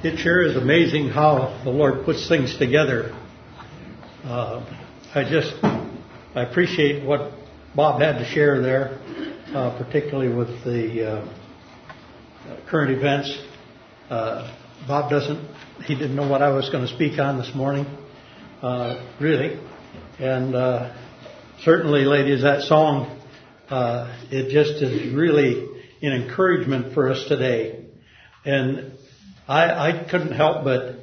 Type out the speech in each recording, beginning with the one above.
It sure is amazing how the Lord puts things together. I appreciate what Bob had to share there, particularly with the current events. Bob he didn't know what I was going to speak on this morning, really. And certainly, ladies, that song, it just is really an encouragement for us today. And I couldn't help but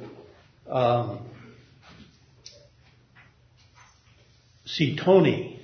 see Tony.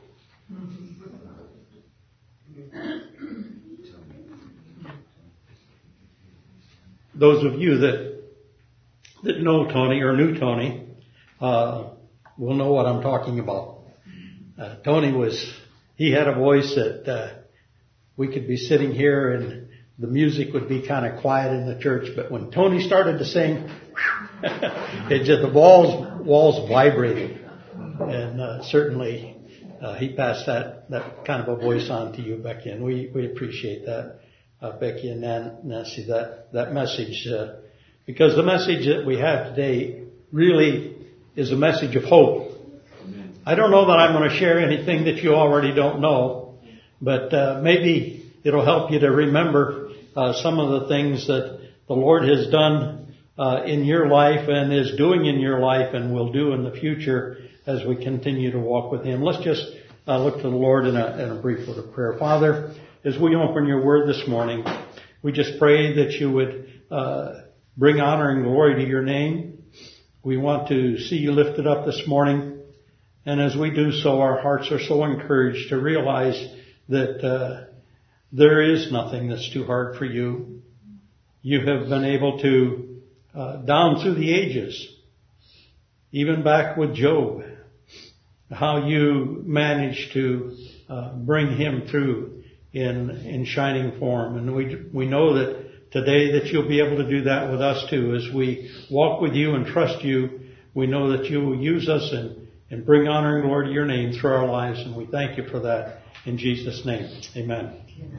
Those of you that know Tony or knew Tony will know what I'm talking about. Tony he had a voice that we could be sitting here and the music would be kind of quiet in the church, but when Tony started to sing, the walls vibrated. And certainly he passed that kind of a voice on to you, Becky, and we appreciate that, Becky and Nancy, that message, because the message that we have today really is a message of hope. I don't know that I'm going to share anything that you already don't know, but maybe it'll help you to remember some of the things that the Lord has done in your life and is doing in your life and will do in the future as we continue to walk with Him. Let's just look to the Lord in a brief word of prayer. Father, as we open your word this morning, we just pray that you would bring honor and glory to your name. We want to see you lifted up this morning. And as we do so, our hearts are so encouraged to realize that there is nothing that's too hard for you. You have been able to, down through the ages, even back with Job, how you managed to bring him through in shining form. And we know that today that you'll be able to do that with us too. As we walk with you and trust you, we know that you will use us and bring honor and glory to your name through our lives. And we thank you for that. In Jesus' name, amen.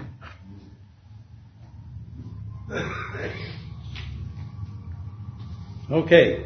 Okay.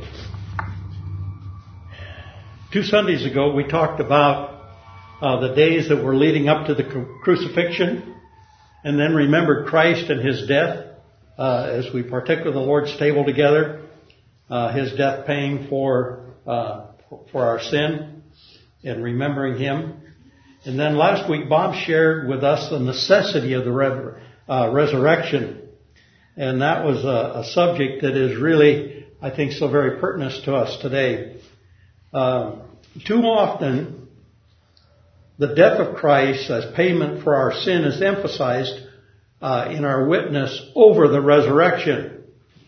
2 Sundays ago, we talked about the days that were leading up to the crucifixion, and then remembered Christ and His death as we partook of the Lord's table together. His death paying for our sin and remembering Him. And then last week, Bob shared with us the necessity of the resurrection. And that was a subject that is really, I think, so very pertinent to us today. Too often, the death of Christ as payment for our sin is emphasized in our witness over the resurrection.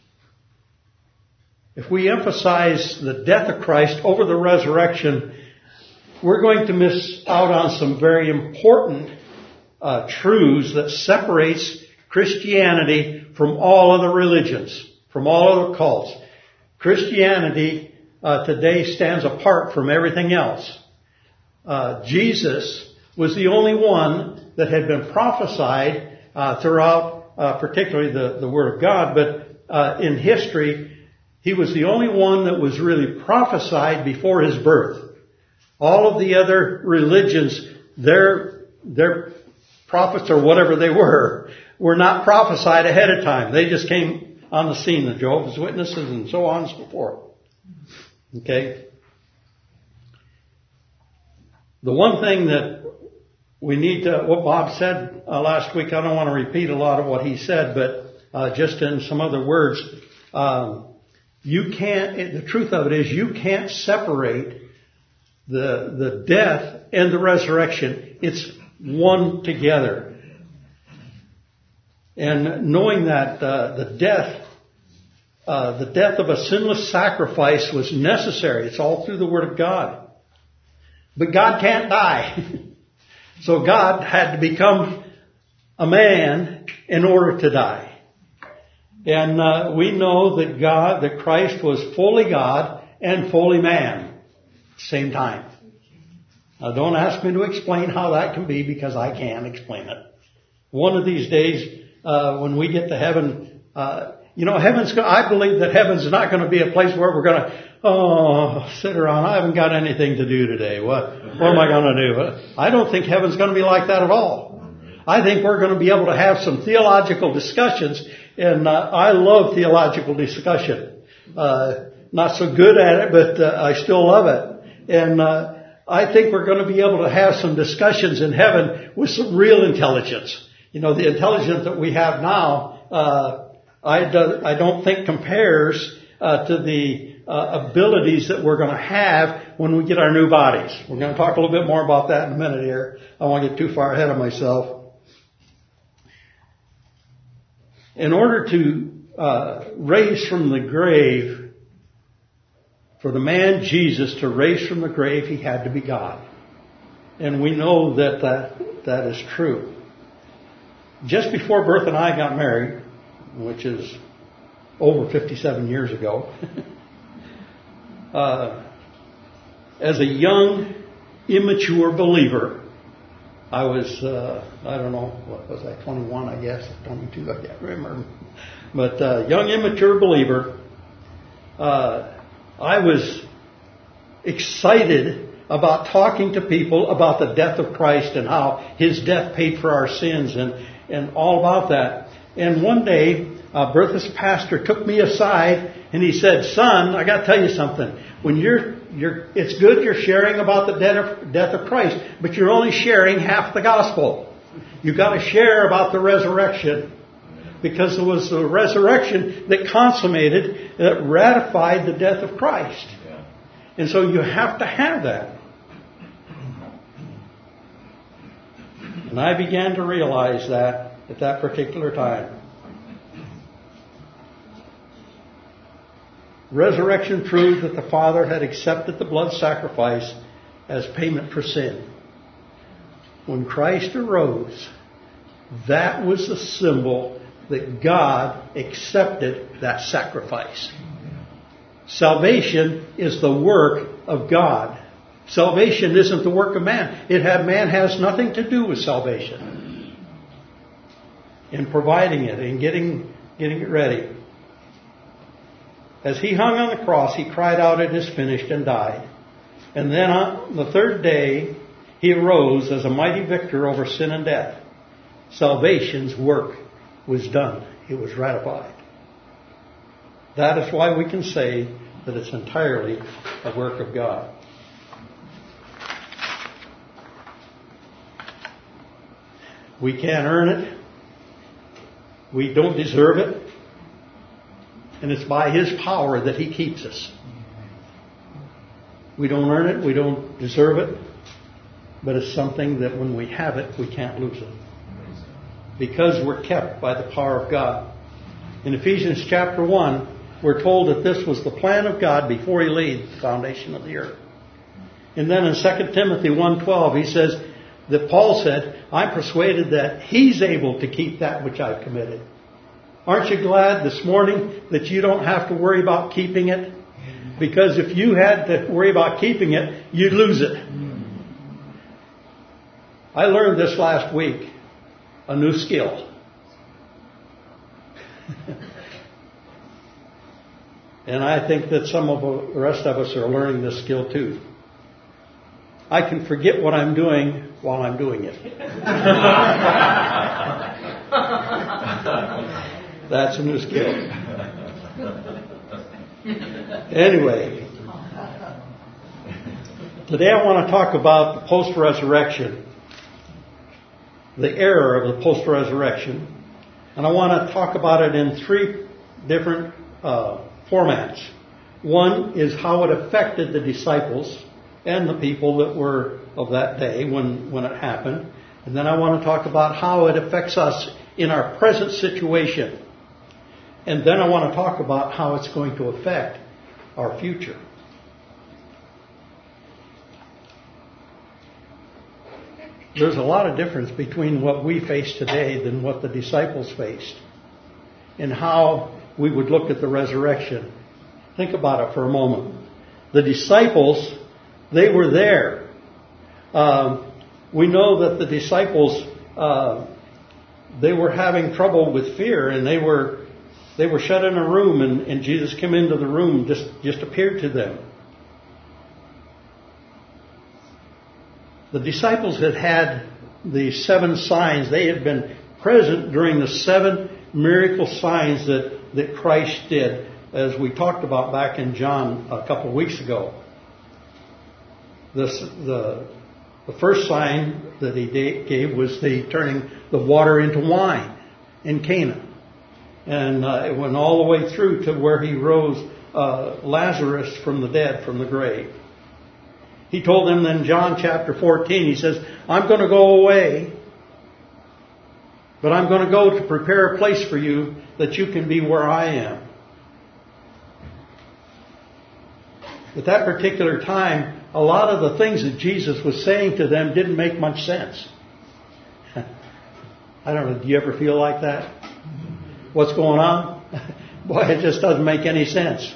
If we emphasize the death of Christ over the resurrection, we're going to miss out on some very important truths that separates Christianity from all other religions, from all other cults. Christianity today stands apart from everything else. Jesus was the only one that had been prophesied throughout, particularly the Word of God, but in history, He was the only one that was really prophesied before His birth. All of the other religions, their prophets or whatever they were not prophesied ahead of time. They just came on the scene, the Jehovah's Witnesses and so on and so forth. Okay? The one thing that we need to, what Bob said last week, I don't want to repeat a lot of what he said, but just in some other words, the truth of it is you can't separate the death and the resurrection. It's one together. And knowing that the death of a sinless sacrifice was necessary. It's all through the Word of God. But God can't die. So God had to become a man in order to die. And we know that Christ was fully God and fully man at the same time. Now don't ask me to explain how that can be, because I can't explain it. One of these days, when we get to heaven, I believe that heaven's not going to be a place where we're going to, sit around. I haven't got anything to do today. What am I going to do? I don't think heaven's going to be like that at all. I think we're going to be able to have some theological discussions, and I love theological discussion. Not so good at it, but I still love it. And I think we're going to be able to have some discussions in heaven with some real intelligence. The intelligence that we have now, I don't think compares to the abilities that we're going to have when we get our new bodies. We're going to talk a little bit more about that in a minute here. I don't want to get too far ahead of myself. In order to raise from the grave, for the man Jesus to raise from the grave, he had to be God. And we know that is true. Just before Bertha and I got married, which is over 57 years ago, as a young, immature believer, I was, 21, I guess, 22, I can't remember. But young, immature believer, I was excited about talking to people about the death of Christ and how His death paid for our sins and all about that. And one day, Bertha's pastor took me aside and he said, "Son, I got to tell you something. When it's good you're sharing about the death of Christ, but you're only sharing half the gospel. You've got to share about the resurrection, because it was the resurrection that consummated, that ratified the death of Christ. And so you have to have that." And I began to realize that at that particular time. Resurrection proved that the Father had accepted the blood sacrifice as payment for sin. When Christ arose, that was the symbol that God accepted that sacrifice. Salvation is the work of God. Salvation isn't the work of man. Man has nothing to do with salvation. In providing it and getting it ready. As He hung on the cross, He cried out, "It is finished," and died. And then on the third day, He arose as a mighty victor over sin and death. Salvation's work was done. It was ratified. That is why we can say that it's entirely a work of God. We can't earn it. We don't deserve it. And it's by His power that He keeps us. We don't earn it. We don't deserve it. But it's something that when we have it, we can't lose it. Because we're kept by the power of God. In Ephesians chapter 1, we're told that this was the plan of God before He laid the foundation of the earth. And then in 2 Timothy 1:12, he says that Paul said, "I'm persuaded that He's able to keep that which I've committed." Aren't you glad this morning that you don't have to worry about keeping it? Because if you had to worry about keeping it, you'd lose it. I learned this last week, a new skill. And I think that some of the rest of us are learning this skill too. I can forget what I'm doing while I'm doing it. That's a new skill. Anyway, today I want to talk about the post-resurrection, the era of the post-resurrection, and I want to talk about it in three different formats. One is how it affected the disciples and the people that were of that day when it happened. And then I want to talk about how it affects us in our present situation. And then I want to talk about how it's going to affect our future. There's a lot of difference between what we face today than what the disciples faced, and how we would look at the resurrection. Think about it for a moment. The disciples, they were there. We know that the disciples, they were having trouble with fear, and they were They were shut in a room, and Jesus came into the room, just appeared to them. The disciples had the 7 signs. They had been present during the 7 miracle signs that Christ did, as we talked about back in John a couple of weeks ago. The first sign that he gave was the turning the water into wine in Cana. And it went all the way through to where he rose Lazarus from the dead, from the grave. He told them in John chapter 14, he says, I'm going to go away, but I'm going to go to prepare a place for you that you can be where I am. At that particular time, a lot of the things that Jesus was saying to them didn't make much sense. I don't know, do you ever feel like that? What's going on? Boy, it just doesn't make any sense.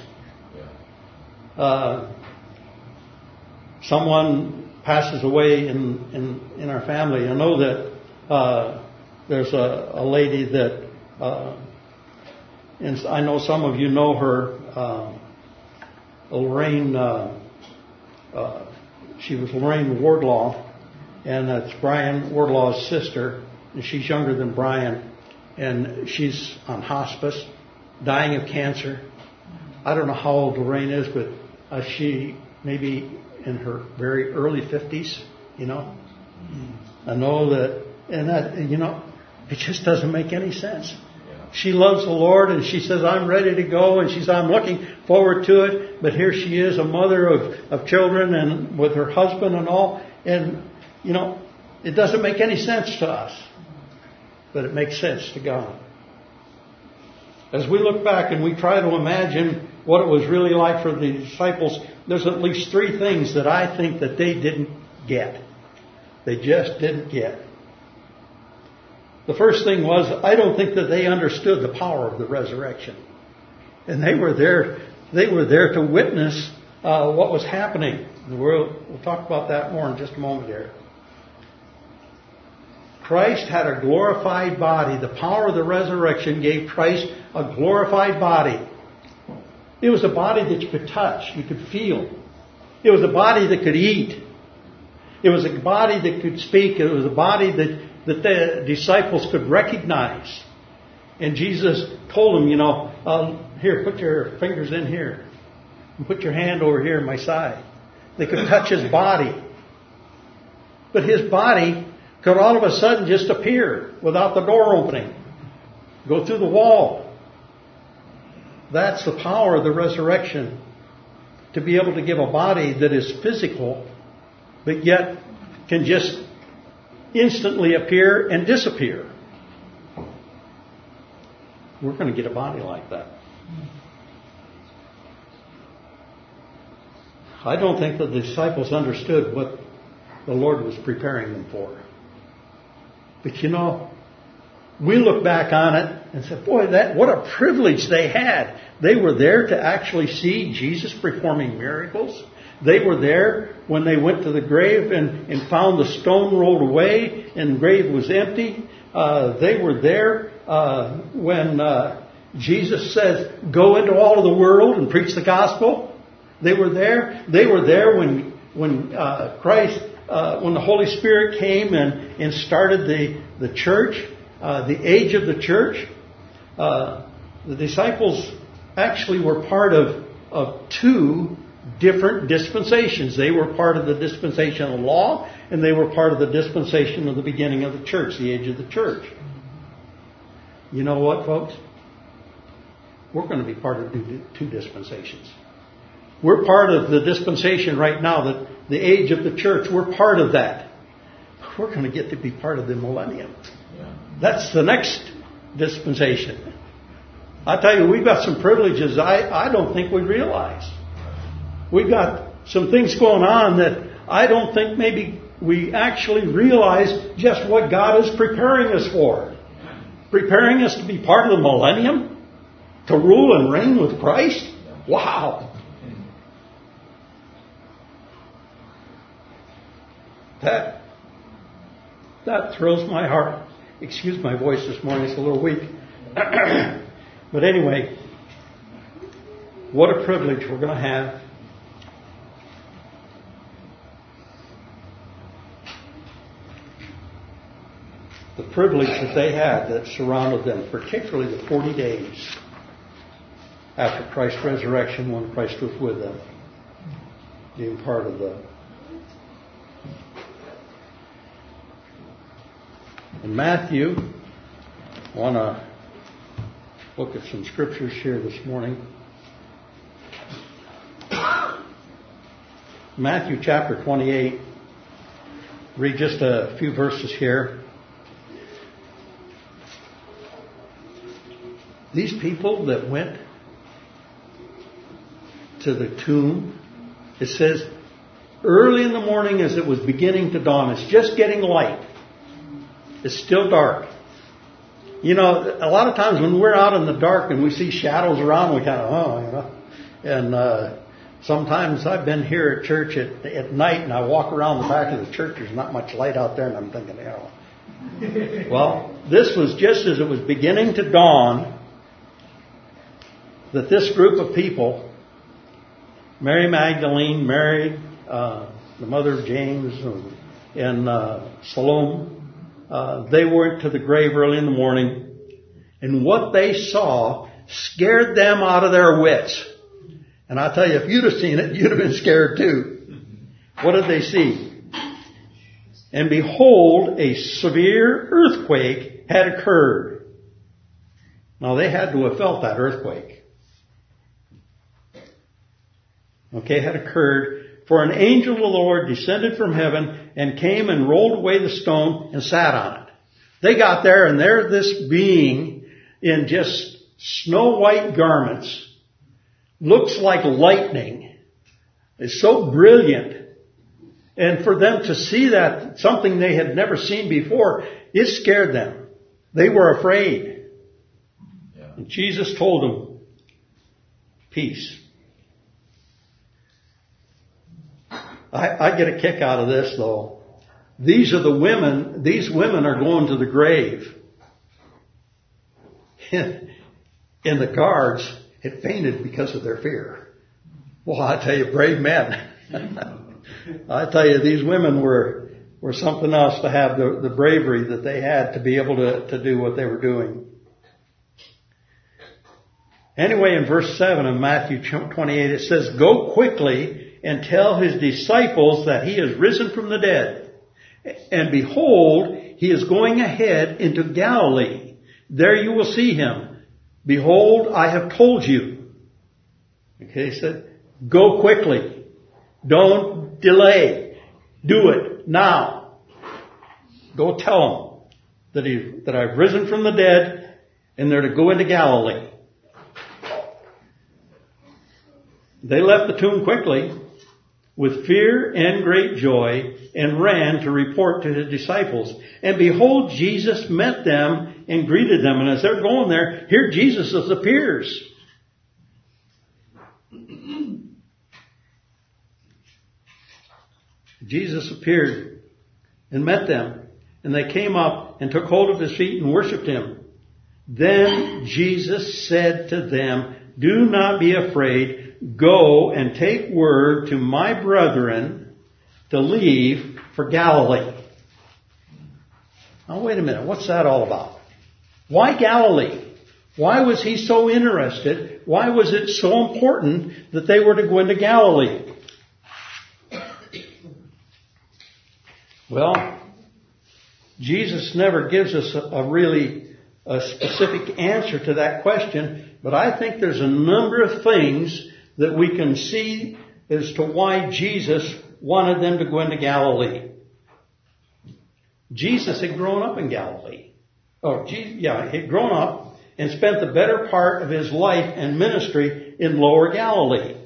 Someone passes away in our family. I know that there's a lady that, and I know some of you know her, Lorraine. She was Lorraine Wardlaw, and that's Brian Wardlaw's sister. And she's younger than Brian, and she's on hospice, dying of cancer. I don't know how old Lorraine is, but she maybe in her very early 50s, you know. I know that, and that, you know, it just doesn't make any sense. She loves the Lord, and she says, I'm ready to go, and she says, I'm looking forward to it. But here she is, a mother of children, and with her husband and all. And, you know, it doesn't make any sense to us. But it makes sense to God. As we look back and we try to imagine what it was really like for the disciples, there's at least 3 things that I think that they didn't get. They just didn't get. The first thing was, I don't think that they understood the power of the resurrection. And they were there to witness what was happening. We'll talk about that more in just a moment here. Christ had a glorified body. The power of the resurrection gave Christ a glorified body. It was a body that you could touch, you could feel. It was a body that could eat. It was a body that could speak. It was a body that the disciples could recognize. And Jesus told them, you know, here, put your fingers in here. And put your hand over here in my side. They could touch his body. But his body could all of a sudden just appear without the door opening. Go through the wall. That's the power of the resurrection. To be able to give a body that is physical, but yet can just instantly appear and disappear. We're going to get a body like that. I don't think that the disciples understood what the Lord was preparing them for. But you know, we look back on it and say, boy, what a privilege they had. They were there to actually see Jesus performing miracles. They were there when they went to the grave and found the stone rolled away and the grave was empty. They were there when Jesus says, go into all of the world and preach the gospel. They were there. They were there when Christ, when the Holy Spirit came and started the church, the age of the church. The disciples actually were part of 2 different dispensations. They were part of the dispensation of the law, and they were part of the dispensation of the beginning of the church, the age of the church. You know what, folks? We're going to be part of 2 dispensations. We're part of the dispensation right now, the age of the church. We're part of that. We're going to get to be part of the millennium. That's the next dispensation. I tell you, we've got some privileges I don't think we realize. We've got some things going on that I don't think maybe we actually realize just what God is preparing us for. Preparing us to be part of the millennium? To rule and reign with Christ? Wow! That thrills my heart. Excuse my voice this morning, it's a little weak. But anyway, what a privilege we're going to have. The privilege that they had that surrounded them, particularly the 40 days after Christ's resurrection when Christ was with them, being part of the... In Matthew, I want to look at some scriptures here this morning. Matthew chapter 28. Read just a few verses here. These people that went to the tomb, it says, early in the morning as it was beginning to dawn. It's just getting light. It's still dark. You know, a lot of times when we're out in the dark and we see shadows around, we kind of, And sometimes I've been here at church at night and I walk around the back of the church. There's not much light out there and I'm thinking, Well, this was just as it was beginning to dawn that this group of people, Mary Magdalene, Mary, the mother of James, and Salome, they went to the grave early in the morning, and what they saw scared them out of their wits. And I tell you, if you'd have seen it, you'd have been scared too. What did they see? And behold, a severe earthquake had occurred. Now they had to have felt that earthquake. Okay, had occurred. For an angel of the Lord descended from heaven and came and rolled away the stone and sat on it. They got there and there this being in just snow white garments, looks like lightning. It's so brilliant. And for them to see that, something they had never seen before, it scared them. They were afraid. Yeah. And Jesus told them, peace. I get a kick out of this though. These are the women, these women are going to the grave. And the guards had fainted because of their fear. Well, I tell you, brave men. I tell you, these women were something else to have the bravery that they had to be able to do what they were doing. Anyway, in verse 7 of Matthew 28, it says, go quickly and tell his disciples that he is risen from the dead. And behold, he is going ahead into Galilee. There you will see him. Behold, I have told you. Okay, he said, go quickly. Don't delay. Do it now. Go tell them that I've risen from the dead and they're to go into Galilee. They left the tomb quickly with fear and great joy and ran to report to his disciples. And behold, Jesus met them and greeted them. And as they're going there, here Jesus appears. Jesus appeared and met them. And they came up and took hold of his feet and worshipped him. Then Jesus said to them, do not be afraid. Go and take word to my brethren to leave for Galilee. Now wait a minute. What's that all about? Why Galilee? Why was he so interested? Why was it so important that they were to go into Galilee? Well, Jesus never gives us a specific answer to that question, but I think there's a number of things that we can see as to why Jesus wanted them to go into Galilee. Jesus had grown up in Galilee. He had grown up and spent the better part of his life and ministry in Lower Galilee.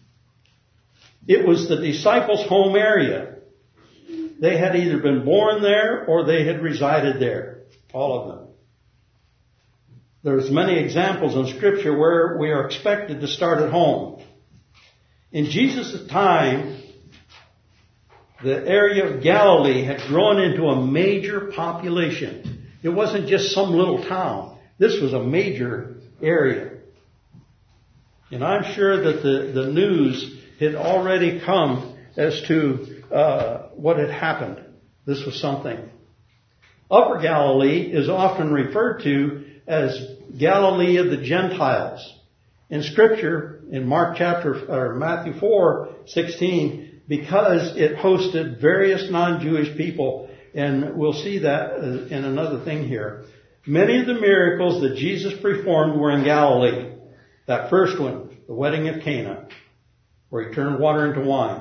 It was the disciples' home area. They had either been born there or they had resided there. All of them. There's many examples in Scripture where we are expected to start at home. In Jesus' time, the area of Galilee had grown into a major population. It wasn't just some little town. This was a major area. And I'm sure that the news had already come as to what had happened. This was something. Upper Galilee is often referred to as Galilee of the Gentiles. In Scripture, in Matthew 4:16, because it hosted various non-Jewish people, and we'll see that in another thing here. Many of the miracles that Jesus performed were in Galilee. That first one, the wedding at Cana, where he turned water into wine.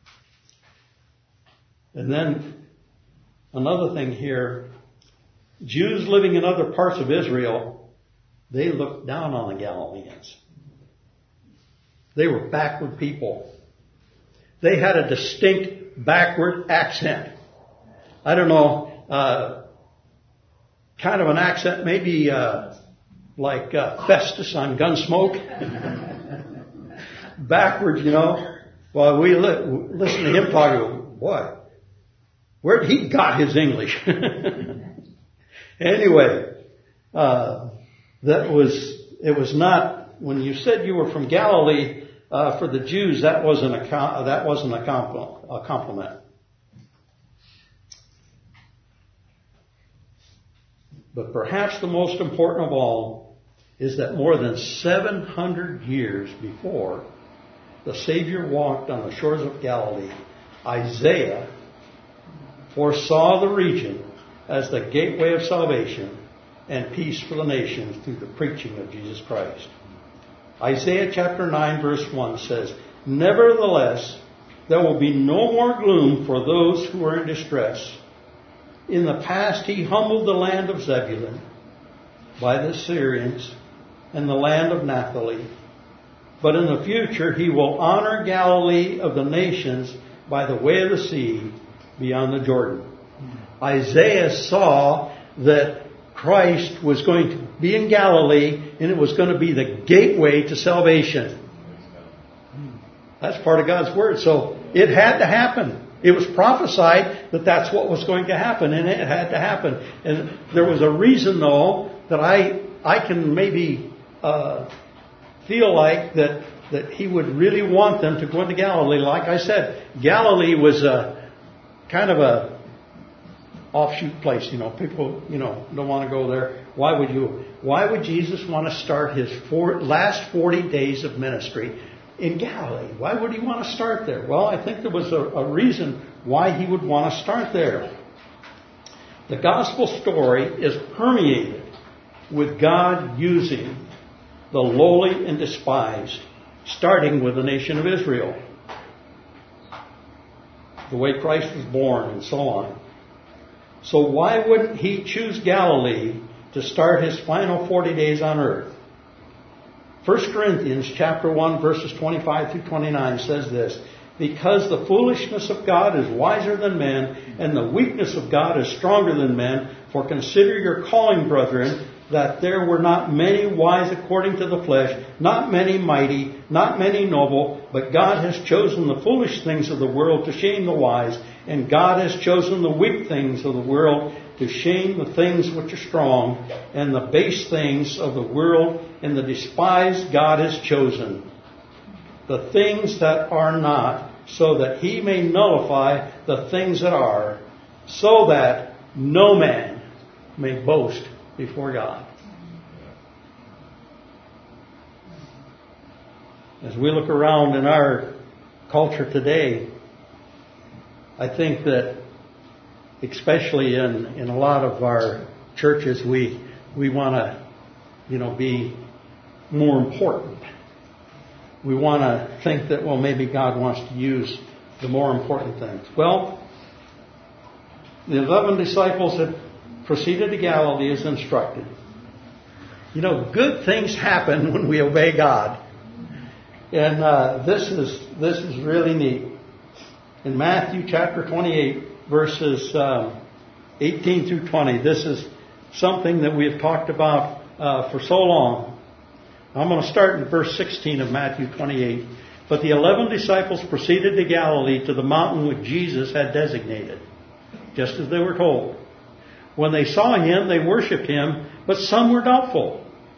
And then another thing here, Jews living in other parts of Israel, they looked down on the Galileans. They were backward people. They had a distinct backward accent. I don't know, kind of an accent maybe like Festus on Gunsmoke. Backwards, you know. Well, we listen to him talk, boy, where did he got his English? Anyway, it was not, when you said you were from Galilee, for the Jews, that wasn't a compliment. But perhaps the most important of all is that more than 700 years before the Savior walked on the shores of Galilee, Isaiah foresaw the region as the gateway of salvation and peace for the nations through the preaching of Jesus Christ. Isaiah chapter 9 verse 1 says, "Nevertheless, there will be no more gloom for those who are in distress. In the past he humbled the land of Zebulun by the Syrians and the land of Naphtali. But in the future he will honor Galilee of the nations by the way of the sea beyond the Jordan." Isaiah saw that Christ was going to be in Galilee and it was going to be the gateway to salvation. That's part of God's Word. So it had to happen. It was prophesied that that's what was going to happen, and it had to happen. And there was a reason, though, that I can maybe feel like that he would really want them to go into Galilee. Like I said, Galilee was a kind of a offshoot place. People, don't want to go there. Why would Jesus want to start his last 40 days of ministry in Galilee? Why would he want to start there? Well, I think there was a reason why he would want to start there. The gospel story is permeated with God using the lowly and despised, starting with the nation of Israel, the way Christ was born and so on. So why wouldn't he choose Galilee to start his final 40 days on earth? 1 Corinthians chapter 1 verses 25 through 29 says this, "Because the foolishness of God is wiser than men, and the weakness of God is stronger than men. For consider your calling, brethren, that there were not many wise according to the flesh, not many mighty, not many noble, but God has chosen the foolish things of the world to shame the wise, and God has chosen the weak things of the world to shame the things which are strong, and the base things of the world and the despised God has chosen, the things that are not, so that he may nullify the things that are, so that no man may boast before God." As we look around in our culture today, I think that especially in a lot of our churches, we want to, be more important. We want to think that, maybe God wants to use the more important things. Well, the 11 disciples had proceeded to Galilee as instructed. Good things happen when we obey God. And this is really neat. In Matthew chapter 28, verses 18 through 20, this is something that we have talked about for so long. I'm going to start in verse 16 of Matthew 28. "But the 11 disciples proceeded to Galilee, to the mountain which Jesus had designated, just as they were told. When they saw him, they worshipped him, but some were doubtful.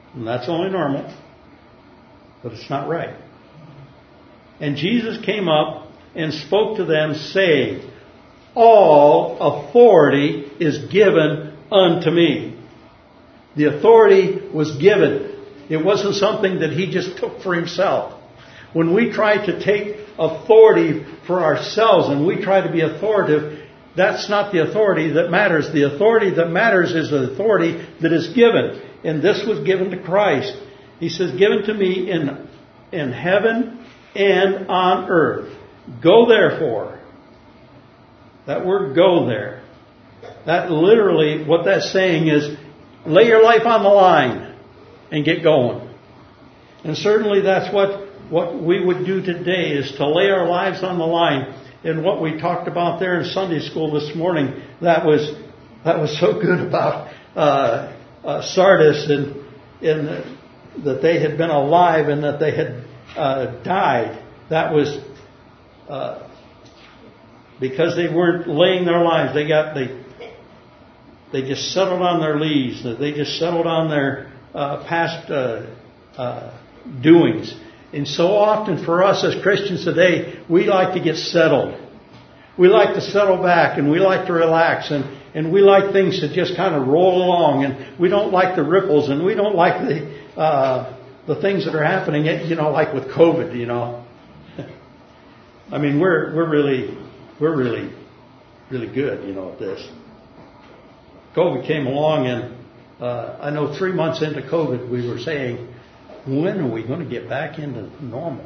And that's only normal. But it's not right. And Jesus came up and spoke to them, saying, all authority is given unto me. The authority was given. It wasn't something that he just took for himself. When we try to take authority for ourselves and we try to be authoritative, that's not the authority that matters. The authority that matters is the authority that is given. And this was given to Christ. He says, given to me in heaven and on earth. Go therefore. That word go there. That literally, what that's saying is, lay your life on the line and get going. And certainly that's what we would do today, is to lay our lives on the line. And what we talked about there in Sunday school this morning, that was so good about Sardis and that they had been alive and that they had died. That was because they weren't laying their lives. They just settled on their lees. They just settled on their past doings. And so often for us as Christians today, we like to get settled. We like to settle back and we like to relax and we like things to just kind of roll along, and we don't like the ripples, and we don't like the things that are happening, like with COVID, I mean, we're really good, at this. COVID came along, and I know 3 months into COVID, we were saying, when are we going to get back into normal?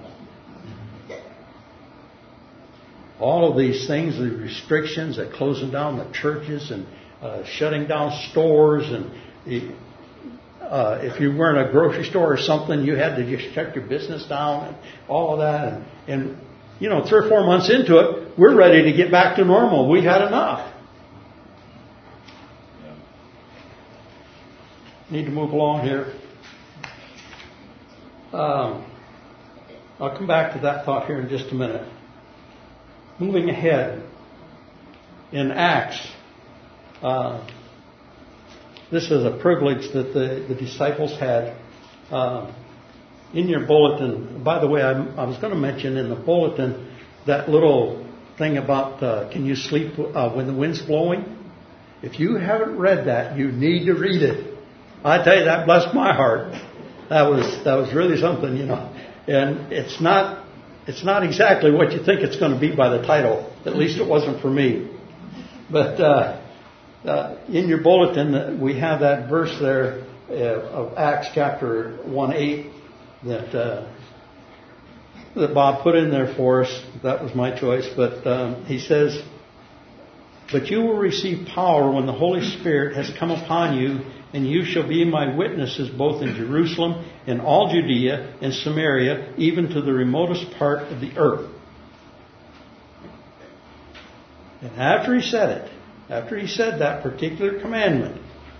All of these things, the restrictions, that closing down the churches and shutting down stores, and if you were in a grocery store or something, you had to just shut your business down, and all of that. And 3 or 4 months into it, we're ready to get back to normal. We had enough. Need to move along here. I'll come back to that thought here in just a minute. Moving ahead, in Acts, this is a privilege that the disciples had. In your bulletin, by the way, I was going to mention in the bulletin that little thing about can you sleep when the wind's blowing? If you haven't read that, you need to read it. I tell you, that blessed my heart. That was really something, And it's not exactly what you think it's going to be by the title. At least it wasn't for me. But in your bulletin, we have that verse there of Acts chapter 1:8 that Bob put in there for us. That was my choice. But he says, "But you will receive power when the Holy Spirit has come upon you, and you shall be my witnesses both in Jerusalem and all Judea and Samaria, even to the remotest part of the earth." And after he said that particular commandment,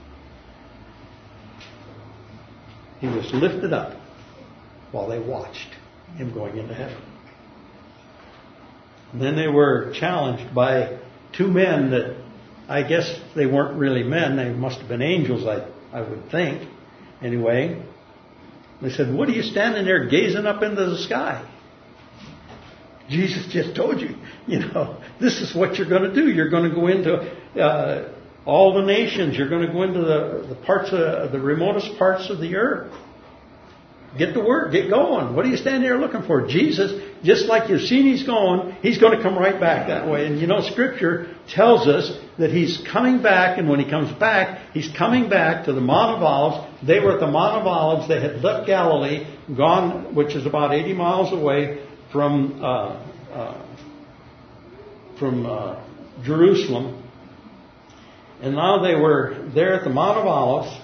he was lifted up while they watched him going into heaven. And then they were challenged by two men that I guess they weren't really men. They must have been angels, I would think. Anyway, they said, "What are you standing there gazing up into the sky? Jesus just told you, this is what you're going to do. You're going to go into all the nations. You're going to go into the parts of the remotest parts of the earth. Get to work. Get going. What are you standing there looking for?" Jesus, just like you've seen he's going to come right back that way. And Scripture tells us that he's coming back, and when he comes back, he's coming back to the Mount of Olives. They were at the Mount of Olives. They had left Galilee, gone, which is about 80 miles away from Jerusalem. And now they were there at the Mount of Olives,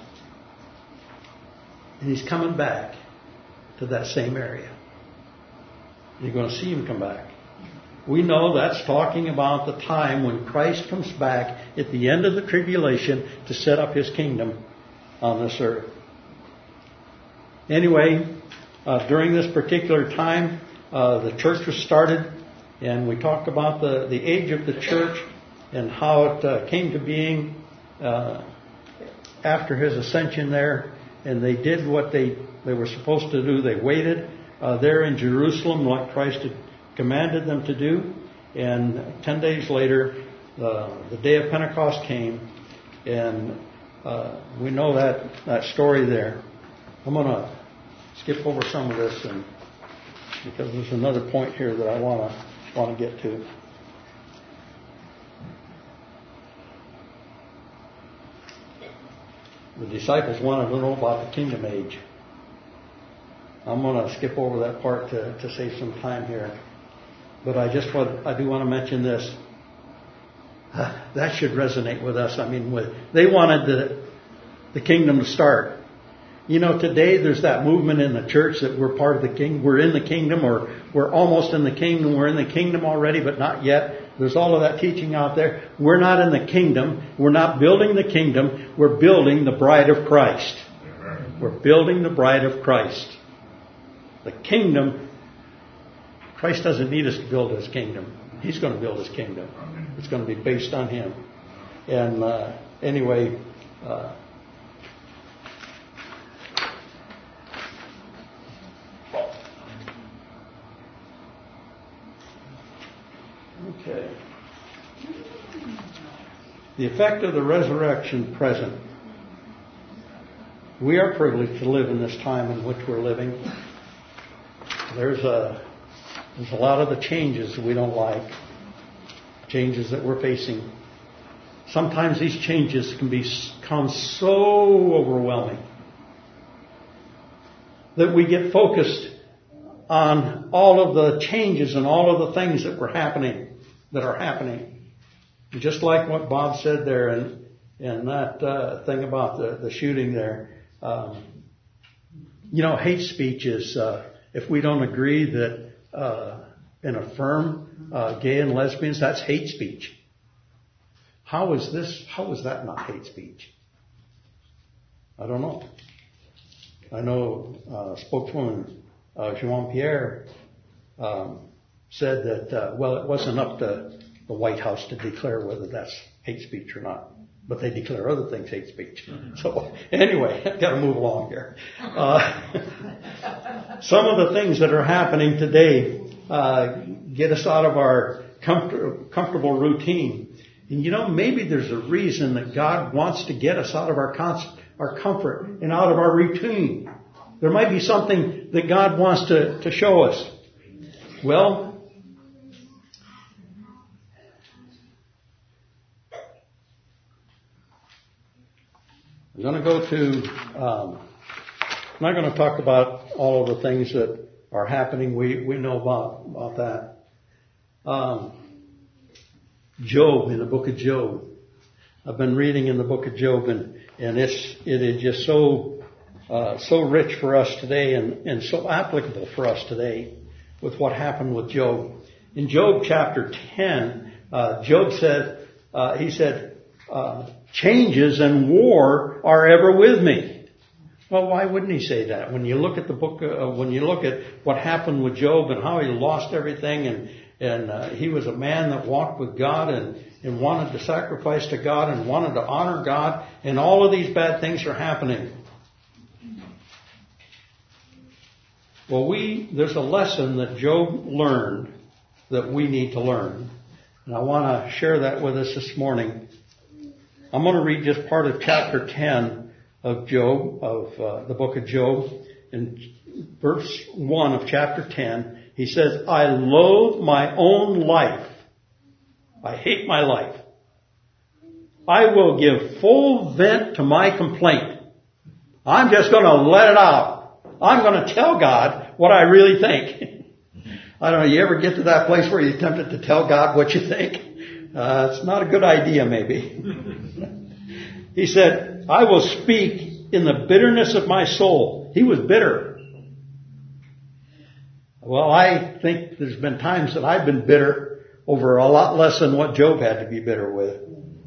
and he's coming back to that same area. You're going to see him come back. We know that's talking about the time when Christ comes back at the end of the tribulation to set up his kingdom on this earth. Anyway, during this particular time, the church was started, and we talked about the age of the church and how it came to being after his ascension there. and they did what they were supposed to do. They waited there in Jerusalem like Christ had commanded them to do. And 10 days later, the day of Pentecost came, and we know that story there. I'm going to skip over some of this, and because there's another point here that I want to get to. The disciples wanted to know about the kingdom age. I'm going to skip over that part to save some time here. But I do want to mention this. That should resonate with us. I mean, they wanted the kingdom to start. You know, today there's that movement in the church that we're part of the kingdom. We're in the kingdom, or we're almost in the kingdom. We're in the kingdom already, but not yet. There's all of that teaching out there. We're not in the kingdom. We're not building the kingdom. We're building the bride of Christ. We're building the bride of Christ. The kingdom, Christ doesn't need us to build His kingdom. He's going to build His kingdom. It's going to be based on Him. And anyway, okay. The effect of the resurrection present. We are privileged to live in this time in which we're living. There's a lot of the changes we don't like, changes that we're facing. Sometimes these changes can become so overwhelming that we get focused on all of the changes and all of the things that are happening. Just like what Bob said there and that thing about the shooting there. Hate speech is, if we don't agree that and affirm gay and lesbians, that's hate speech. How is that not hate speech? I don't know. I know spokeswoman Jean-Pierre said that, it wasn't up to the White House to declare whether that's hate speech or not. But they declare other things hate speech. So anyway, I've got to move along here. Some of the things that are happening today get us out of our comfortable routine. And maybe there's a reason that God wants to get us out of our comfort and out of our routine. There might be something that God wants to show us. Well, I'm going to go to, I'm not going to talk about all of the things that are happening. We know about that. Job, in the book of Job. I've been reading in the book of Job, and it is just so rich for us today and so applicable for us today with what happened with Job. In Job chapter 10, Job said, changes and war are ever with me. Well, why wouldn't he say that? When you look at the book, when you look at what happened with Job and how he lost everything, and he was a man that walked with God and wanted to sacrifice to God and wanted to honor God, and all of these bad things are happening. Well, there's a lesson that Job learned that we need to learn, and I want to share that with us this morning. I'm going to read just part of chapter 10 of Job, of the book of Job. In verse 1 of chapter 10, he says, I loathe my own life. I hate my life. I will give full vent to my complaint. I'm just going to let it out. I'm going to tell God what I really think. I don't know, you ever get to that place where you're tempted to tell God what you think? It's not a good idea, maybe. He said, I will speak in the bitterness of my soul. He was bitter. Well, I think there's been times that I've been bitter over a lot less than what Job had to be bitter with.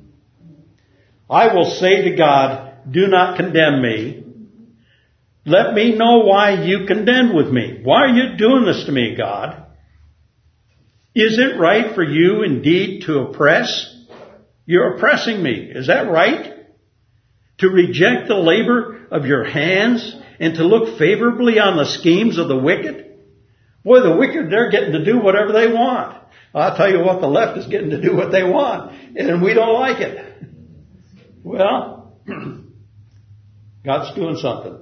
I will say to God, do not condemn me. Let me know why you contend with me. Why are you doing this to me, God? Is it right for you indeed to oppress? You're oppressing me. Is that right? To reject the labor of your hands and to look favorably on the schemes of the wicked? Boy, the wicked, they're getting to do whatever they want. I'll tell you what, the left is getting to do what they want, and we don't like it. Well, God's doing something.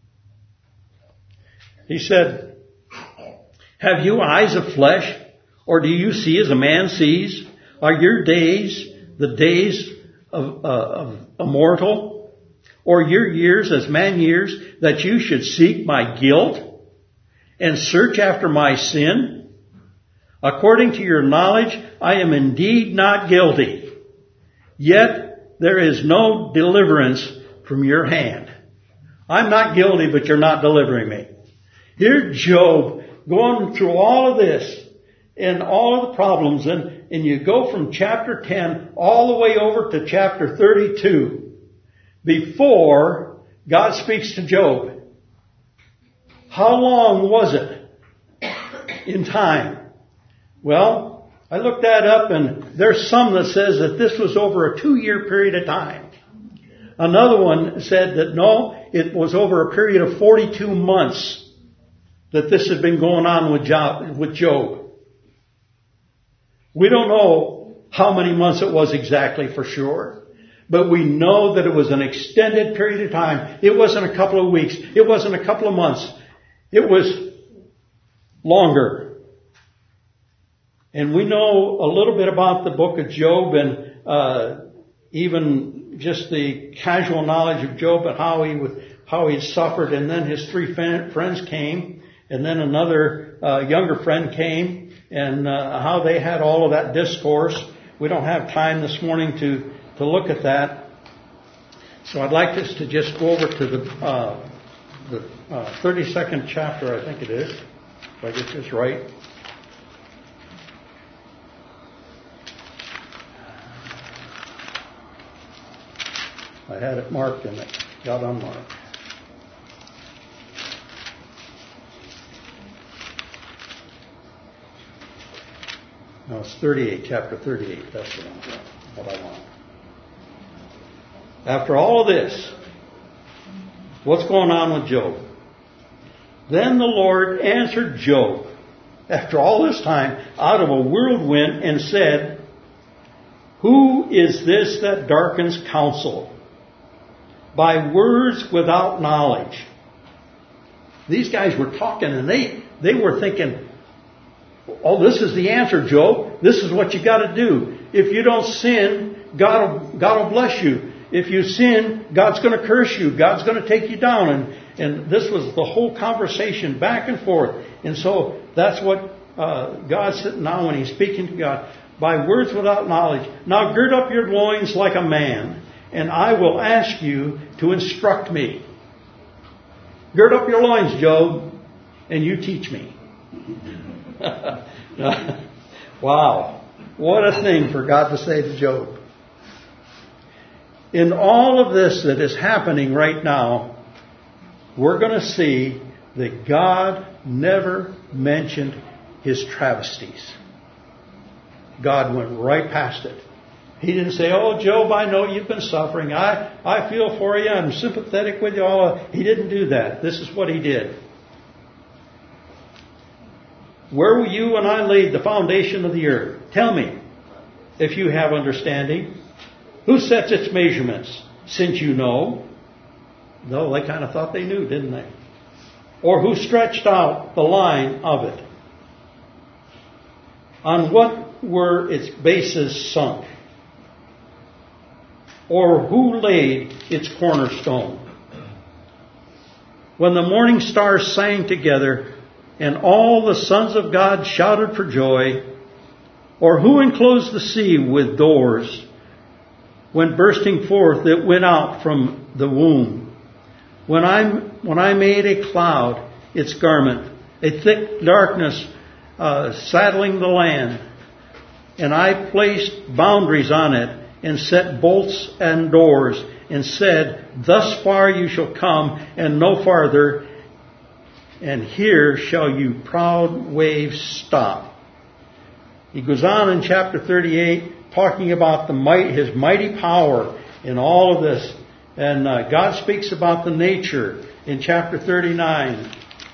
He said, have you eyes of flesh, or do you see as a man sees? Are your days the days of a mortal? Or your years as man years, that you should seek my guilt and search after my sin? According to your knowledge, I am indeed not guilty. Yet there is no deliverance from your hand. I'm not guilty, but you're not delivering me. Here Job going through all of this and all of the problems, and you go from chapter 10 all the way over to chapter 32 before God speaks to Job. How long was it in time? Well, I looked that up, and there's some that says that this was over a 2-year period of time. Another one said that no, it was over a period of 42 months that this had been going on with Job. We don't know how many months it was exactly for sure, but we know that it was an extended period of time. It wasn't a couple of weeks. It wasn't a couple of months. It was longer. And we know a little bit about the book of Job, and even just the casual knowledge of Job and how he suffered. And then his 3 friends came, and then another younger friend came, and how they had all of that discourse. We don't have time this morning to look at that. So I'd like us to just go over to the 32nd chapter, I think it is, if I get this right. I had it marked and it got unmarked. No, it's 38, chapter 38. That's what I want. After all of this, what's going on with Job? Then the Lord answered Job, after all this time, out of a whirlwind, and said, who is this that darkens counsel by words without knowledge? These guys were talking, and they were thinking, oh, this is the answer, Job. This is what you got to do. If you don't sin, God will bless you. If you sin, God's going to curse you. God's going to take you down. And this was the whole conversation back and forth. And so that's what God said now when He's speaking to God. By words without knowledge. Now gird up your loins like a man, and I will ask you to instruct me. Gird up your loins, Job, and you teach me. Wow. What a thing for God to say to Job. In all of this that is happening right now, we're going to see that God never mentioned His travesties. God went right past it. He didn't say, oh, Job, I know you've been suffering. I feel for you. I'm sympathetic with you all. He didn't do that. This is what He did. Where were you when I laid the foundation of the earth? Tell me, if you have understanding. Who sets its measurements, since you know? No, they kind of thought they knew, didn't they? Or who stretched out the line of it? On what were its bases sunk? Or who laid its cornerstone? When the morning stars sang together, and all the sons of God shouted for joy, or who enclosed the sea with doors, when bursting forth it went out from the womb, when I made a cloud its garment, a thick darkness saddling the land, and I placed boundaries on it, and set bolts and doors, and said, thus far you shall come, and no farther, and here shall you proud waves stop. He goes on in chapter 38 talking about his mighty power in all of this. And God speaks about the nature in chapter 39.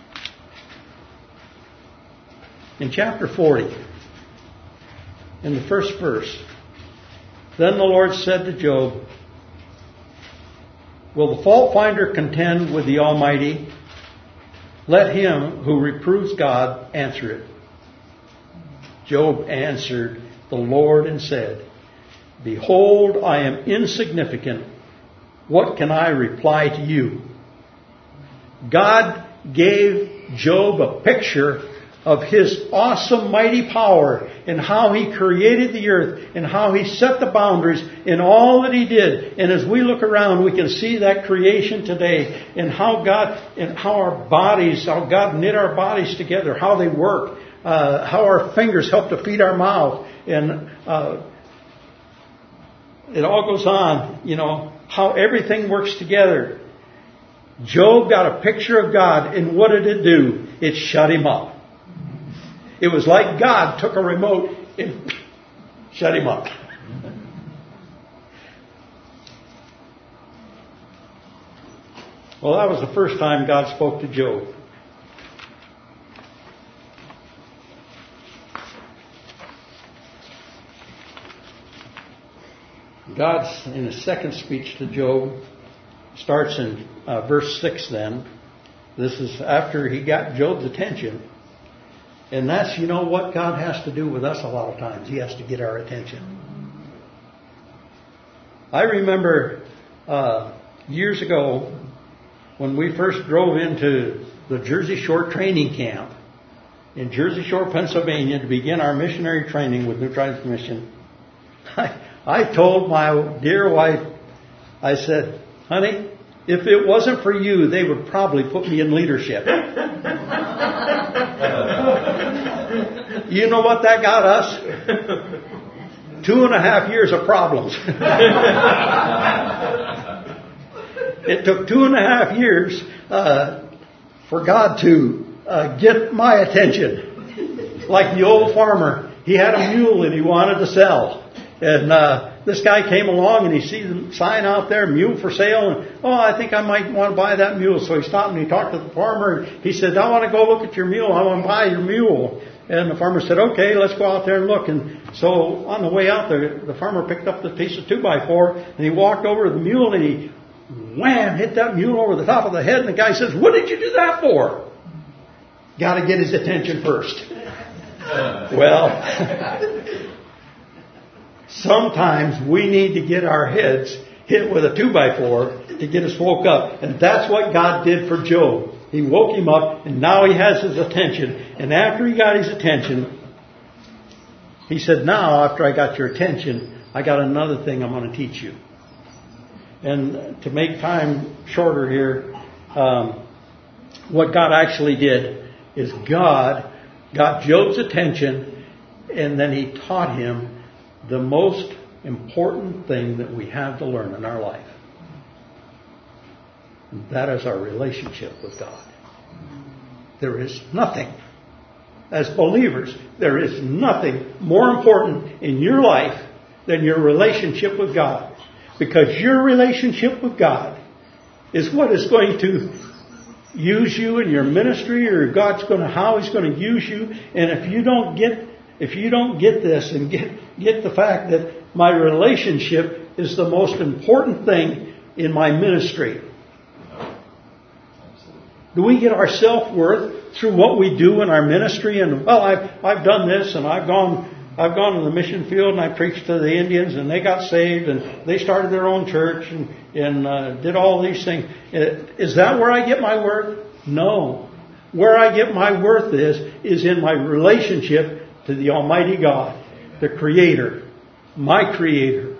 In chapter 40, in the first verse, then the Lord said to Job, will the fault finder contend with the Almighty? Let him who reproves God answer it. Job answered the Lord and said, behold, I am insignificant. What can I reply to you? God gave Job a picture of His awesome, mighty power and how He created the earth and how He set the boundaries in all that He did. And as we look around, we can see that creation today and how God knit our bodies together, how they work, how our fingers help to feed our mouth. And it all goes on, how everything works together. Job got a picture of God, and what did it do? It shut him up. It was like God took a remote and shut him up. Well, that was the first time God spoke to Job. God's, in His second speech to Job, starts in verse 6 then. This is after He got Job's attention. And that's, what God has to do with us a lot of times. He has to get our attention. I remember years ago when we first drove into the Jersey Shore training camp in Jersey Shore, Pennsylvania to begin our missionary training with New Tribes Mission. I told my dear wife, I said, honey, if it wasn't for you, they would probably put me in leadership. You know what that got us? 2.5 years of problems. It took 2.5 years for God to get my attention. Like the old farmer, he had a mule that he wanted to sell. And this guy came along and he sees the sign out there, mule for sale. And, I think I might want to buy that mule. So he stopped and he talked to the farmer. And he said, I want to go look at your mule. I want to buy your mule. And the farmer said, okay, let's go out there and look. And so on the way out there, the farmer picked up the piece of 2x4 and he walked over to the mule and he wham, hit that mule over the top of the head. And the guy says, what did you do that for? Got to get his attention first. Well, sometimes we need to get our heads hit with a 2x4 to get us woke up. And that's what God did for Job. He woke him up and now he has his attention. And after he got his attention, he said, now after I got your attention, I got another thing I'm going to teach you. And to make time shorter here, what God actually did is God got Job's attention and then He taught him the most important thing that we have to learn in our life. And that is our relationship with God. There is nothing, as believers, there is nothing more important in your life than your relationship with God. Because your relationship with God is what is going to use you in your ministry, or how He's going to use you. And if you don't get this and get the fact that my relationship is the most important thing in my ministry. Do we get our self-worth through what we do in our ministry? And I've done this, and I've gone to the mission field and I preached to the Indians and they got saved and they started their own church and did all these things. Is that where I get my worth? No. Where I get my worth is in my relationship to the Almighty God, the Creator, my Creator.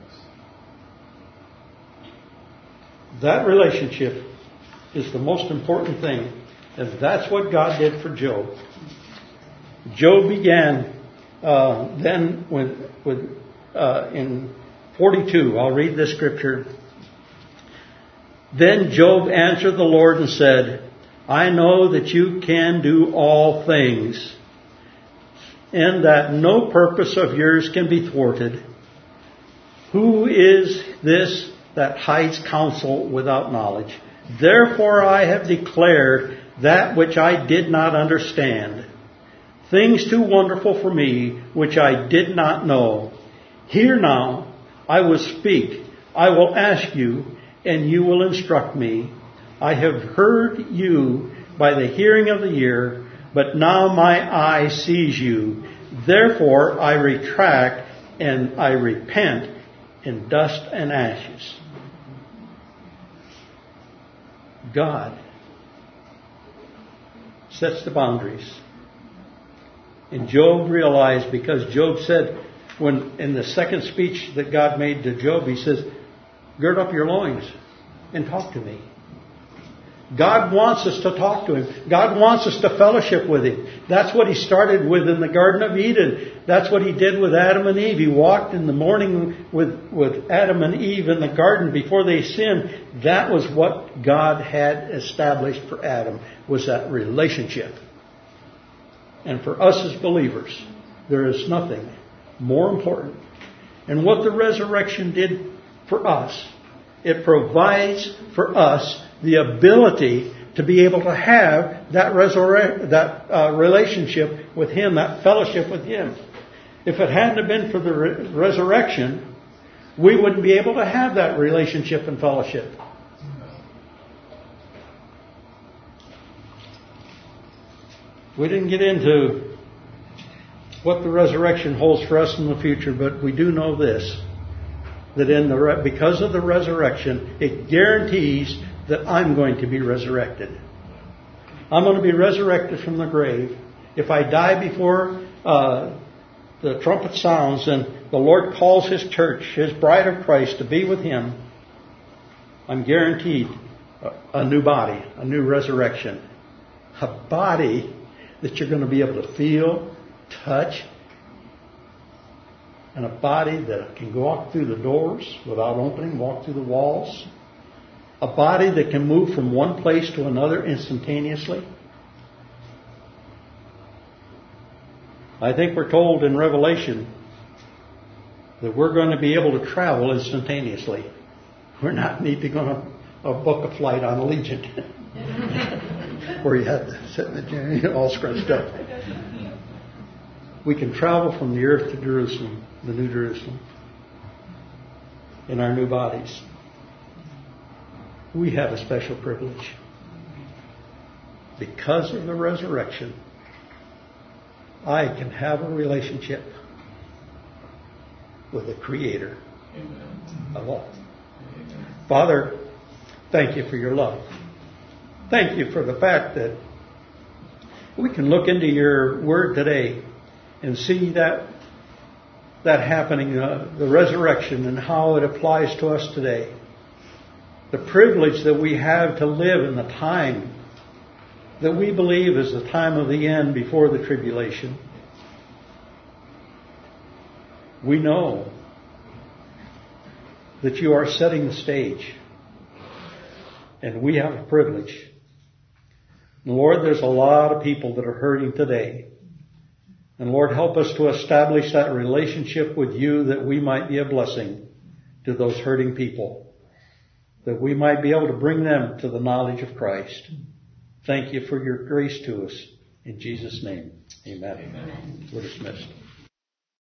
That relationship is the most important thing. And that's what God did for Job. Job began then in 42. I'll read this scripture. Then Job answered the Lord and said, I know that you can do all things, and that no purpose of yours can be thwarted. Who is this that hides counsel without knowledge. Therefore I have declared that which I did not understand, things too wonderful for me, which I did not know. Hear now, I will speak. I will ask you, and you will instruct me. I have heard you by the hearing of the ear, but now my eye sees you. Therefore I retract and I repent in dust and ashes. God sets the boundaries. And Job realized, because Job said, when in the second speech that God made to Job, he says, gird up your loins and talk to me. God wants us to talk to Him. God wants us to fellowship with Him. That's what He started with in the Garden of Eden. That's what He did with Adam and Eve. He walked in the morning with Adam and Eve in the garden before they sinned. That was what God had established for Adam, was that relationship. And for us as believers, there is nothing more important. And what the resurrection did for us, it provides for us the ability to be able to have that relationship with Him, that fellowship with Him. If it hadn't have been for the resurrection, we wouldn't be able to have that relationship and fellowship. We didn't get into what the resurrection holds for us in the future, but we do know this, that because of the resurrection, it guarantees that I'm going to be resurrected. I'm going to be resurrected from the grave. If I die before the trumpet sounds and the Lord calls His church, His bride of Christ, to be with Him, I'm guaranteed a new body, a new resurrection. A body that you're going to be able to feel, touch, and a body that can walk through the doors without opening, walk through the walls. A body that can move from one place to another instantaneously. I think we're told in Revelation that we're going to be able to travel instantaneously. We're not needing to book a flight on Allegiant where you have to sit in the gym, all scrunched up. We can travel from the earth to Jerusalem, the New Jerusalem, in our new bodies. We have a special privilege. Because of the resurrection, I can have a relationship with the Creator of all. Father, thank You for Your love. Thank You for the fact that we can look into Your Word today and see that happening, the resurrection, and how it applies to us today. The privilege that we have to live in the time that we believe is the time of the end before the tribulation. We know that You are setting the stage, and we have a privilege. And Lord, there's a lot of people that are hurting today. And Lord, help us to establish that relationship with You, that we might be a blessing to those hurting people, that we might be able to bring them to the knowledge of Christ. Thank You for Your grace to us. In Jesus' name, amen. We're dismissed.